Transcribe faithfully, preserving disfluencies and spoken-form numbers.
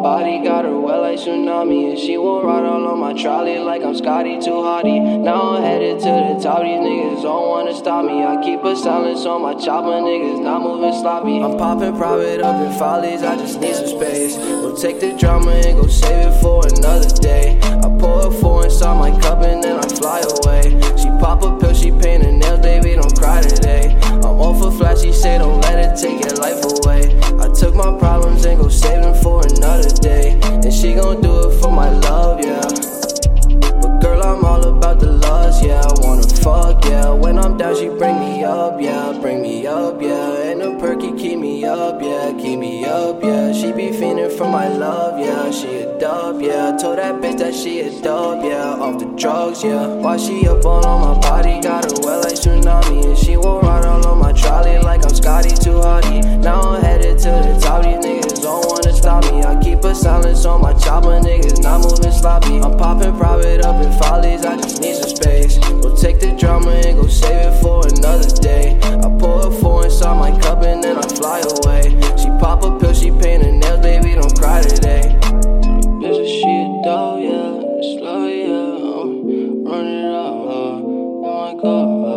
body, got her wet like tsunami. And she won't ride all on my trolley like I'm Scotty too hardy. Now I'm headed to the top, these niggas don't wanna stop me. I keep a silence on my chopper, niggas not moving sloppy. I'm popping private up in follies, I just need some space. We'll take the drama and go save it for another day. I pour a four inside my cup and then I fly away. She pop a pill, she paint her nails, baby, don't cry today. I'm off a flash, she say don't let it take your life away. I took my problems and go save them for another day. And she gon' do it for my love, yeah. But girl, I'm all about the lust, yeah. I wanna fuck, yeah. When I'm down, she bring me up, yeah. Bring me up, yeah. And the perky keep me up, yeah. Keep me up, yeah. She be fiending for my love, yeah. She a dub, yeah. Told that bitch that she a dub, yeah. Off the drugs, yeah. Why she up all on my body, got her wet like tsunami. And she won't ride all on my trolley like I'm Scotty too hardy. Now I'm headed to the top, these niggas don't wanna stop me. I keep a silence on my chopper, niggas not moving sloppy. I'm popping private up in follies, I just need some space. We'll take the drama and go save it for another day. I pour a four inside my cup and then I fly away. She pop a pill, she paint her nails, baby, don't cry today. Bitch, she a dog, yeah, slow, yeah, uh, run it up, uh, oh my god.